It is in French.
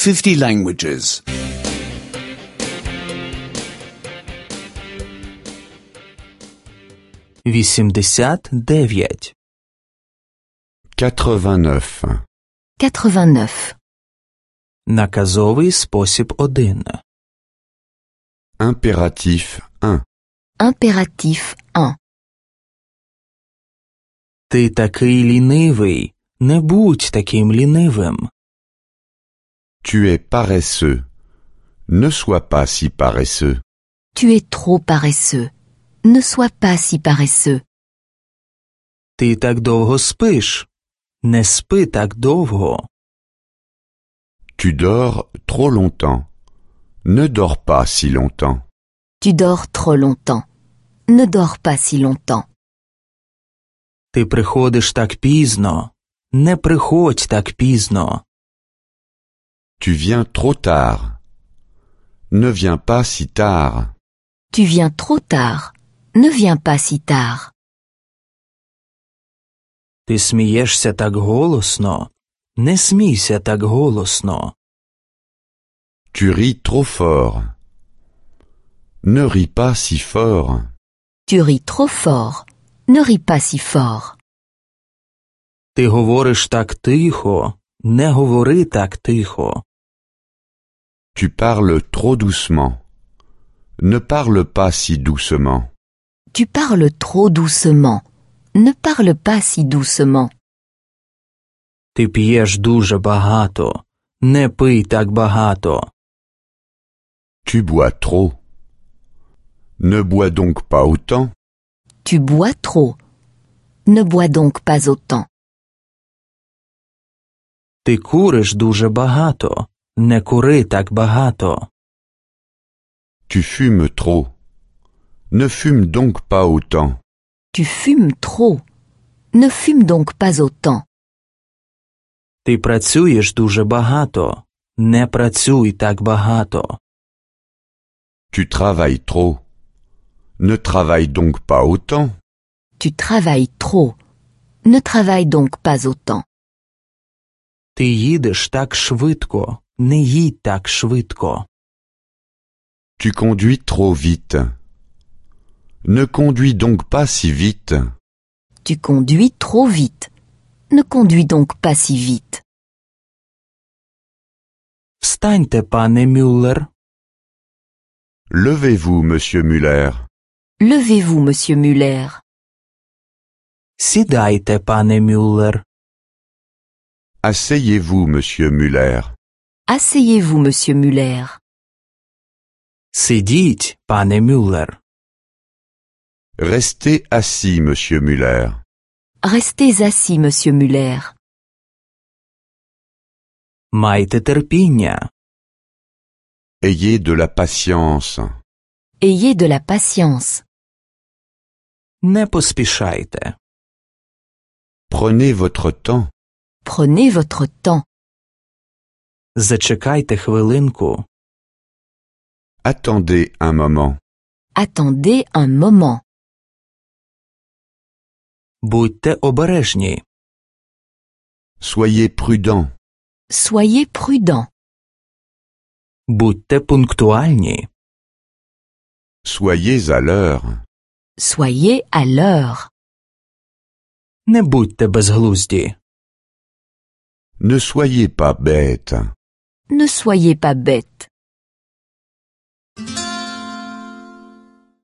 50 languages. 89. 89. 89. Наказовий спосіб 1. Impératif 1. Impératif 1. Ти такий лінивий. Не будь таким лінивим. Tu es paresseux. Ne sois pas si paresseux. Tu es trop paresseux. Ne sois pas si paresseux. Ти так довго спиш. Не спи так довго. Tu dors trop longtemps. Ne dors pas si longtemps. Tu dors trop longtemps. Ne dors pas si longtemps. Ти приходиш так пізно. Не приходь так пізно. Tu viens trop tard. Ne viens pas si tard. Tu viens trop tard. Ne viens pas si tard. Ти смієшся так голосно. Не смійся так голосно. Tu ris trop fort. Ne ris pas si fort. Tu ris trop fort. Ne ris pas si fort. Ти говориш так тихо. Не говори так тихо. Tu parles trop doucement. Ne parle pas si doucement. Tu parles trop doucement. Ne parle pas si doucement. Ти п'єш дуже багато. Не пий так багато. Tu bois trop. Ne bois donc pas autant. Tu bois trop. Ne bois donc pas autant. Ти куриш дуже багато. Не кури так багато. Tu fumes trop. Ne fume donc pas autant. Tu fumes trop. Ne fume donc pas autant. Ти працюєш дуже багато. Не працюй так багато. Tu travailles trop. Ne travaille donc pas autant. Tu travailles trop. Ne travaille donc pas autant. Ти їдеш так швидко. Не їдь так швидко. Tu conduis trop vite. Ne conduis donc pas si vite. Tu conduis trop vite. Ne conduis donc pas si vite. Встаньте, пане Мюллер. Levez-vous, monsieur Muller. Levez-vous, monsieur Muller. Сідайте, пане Мюллер. Asseyez-vous, monsieur Muller. Asseyez-vous, monsieur Muller. Сидіть, пане Мюллер. Restez assis, monsieur Muller. Restez assis, monsieur Muller. Майте терпіння. Ayez de la patience. Ayez de la patience. Не поспішайте. Prenez votre temps. Prenez votre temps. Зачекайте хвилинку. Attendez un moment. Attendez un moment. Будьте обережні. Soyez prudent. Soyez prudent. Будьте пунктуальні. Soyez à l'heure. Soyez à l'heure. Не будьте безглузді. Ne soyez pas bête. Ne soyez pas bête.